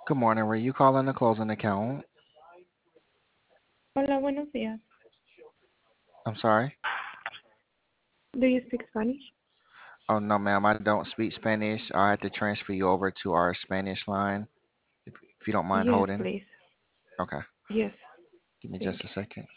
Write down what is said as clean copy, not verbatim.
Good morning. Were you calling to close an account? Hola, buenos días. I'm sorry. Do you speak Spanish? Oh no, ma'am. I don't speak Spanish. I have to transfer you over to our Spanish line if you don't mind Yes, holding. please. Okay. Yes, Give me thank just a you. second.